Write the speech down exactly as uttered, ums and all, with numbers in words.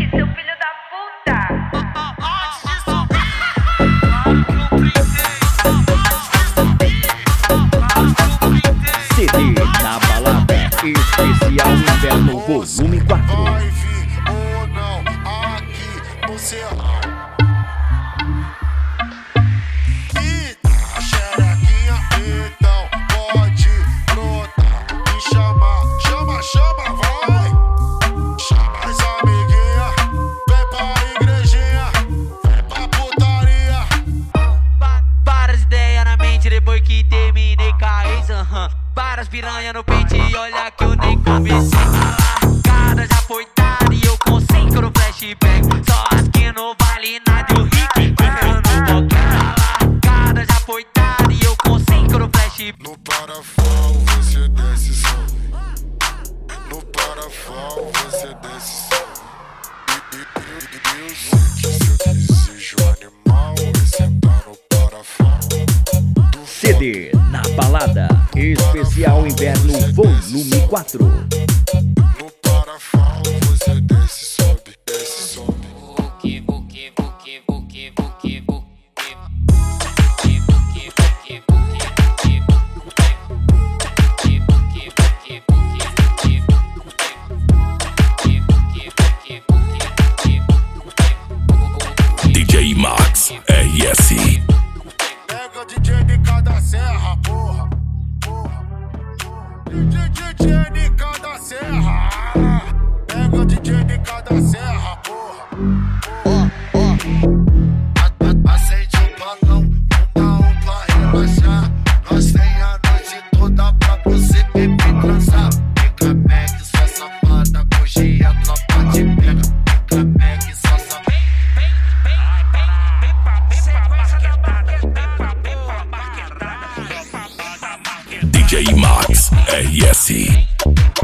Rick, seu filho da puta. C D na balada especial Inverno volume quatro. Vai vir ou não aqui no Serrão. E a xerequinha então pode brotar e chamar. Chama, chama, vai. Chama as amiguinhas, vem pra igrejinha, vem pra putaria. Várias ideias na mente depois que terminei com a ex, aham. Várias piranha no peito e olha que eu nem comecei. A largada já foi dada e eu concenco no flashback. Só as que não vale nada e o Rick correndo no boquete. A largada já foi dada e eu concenco no flashback. No parafal você desce só. No parafal você desce só. E, e, e, e eu sei que seu desejo animal é sentar no parafal. C D na balada especial Inverno volume quatro. No parafal você desce, sobe, desce, sobe. Buque, buque, buque, buque, buque, buque. D J Max R S. Pega o D J de cada serra, porra, porra. D J de cada serra. Pega o D J de cada serra, porra. Ó, ó. Acende o balão, uma um pra relaxar. Nós tem a noite toda pra você beber e transar. Fica meg, sua safada, hoje a tropa te pega. Fica meg, sua safada. D J Max R S.